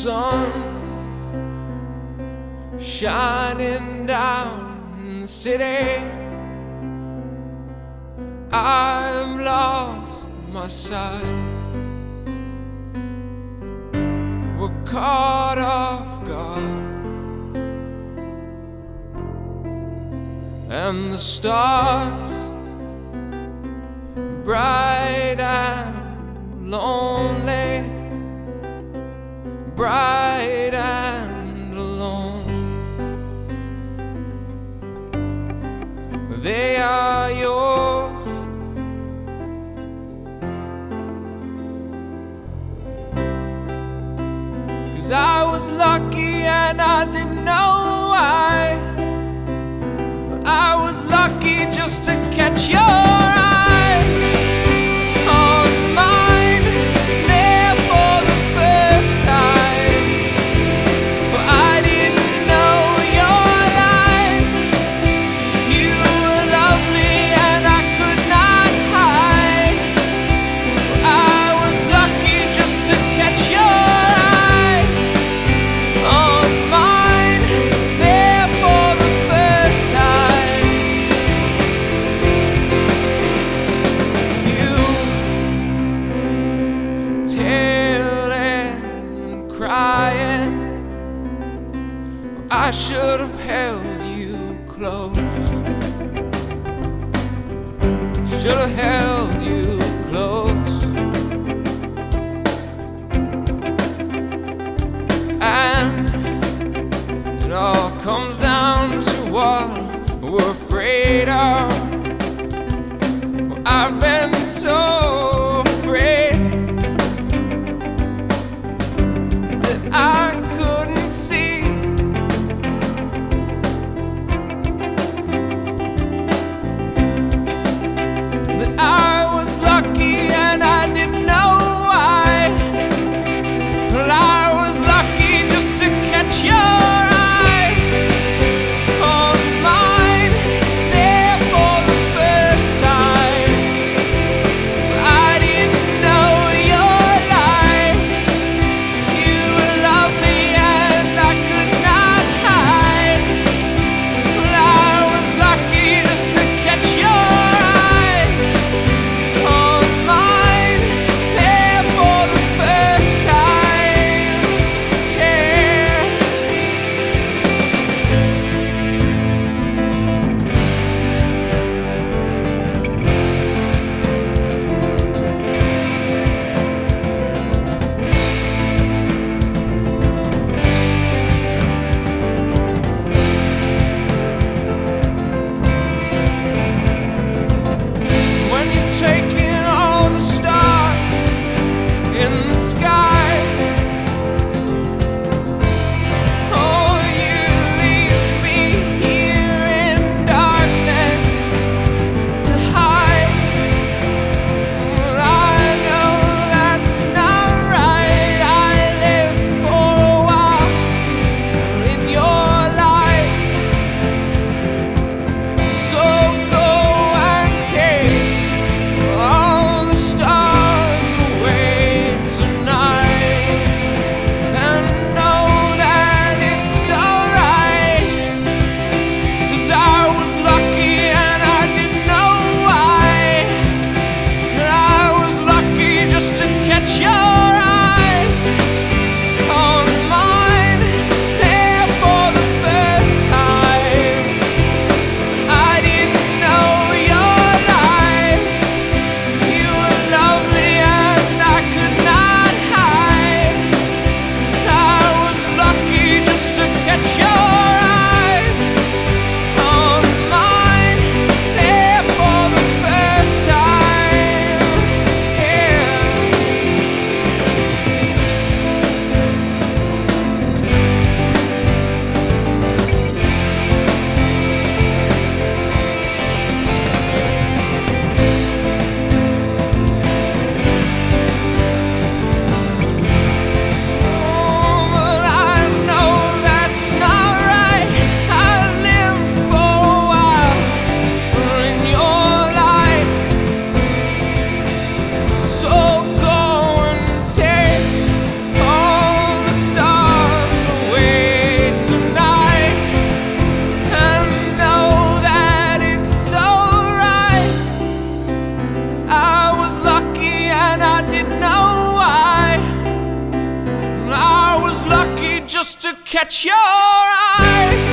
sun shining down in the city. I've lost my sight. We're caught off guard, and the stars, bright and lonely, bright and alone, they are yours. 'Cause I was lucky and I didn't know why, but I was lucky just to catch your eyes on mine there for the first time. But I didn't know your life. You were lovely and I could not hide. But I was lucky just to catch your eyes on mine there for the first time. You tailing and crying, I should have held you close. Should have held you close. And it all comes down to what we're afraid of. Well, I've been so afraid that I couldn't see that I was lucky and I didn't know why. Well, I was lucky just to catch your eyes on mine there for the first time. I just to catch your eyes.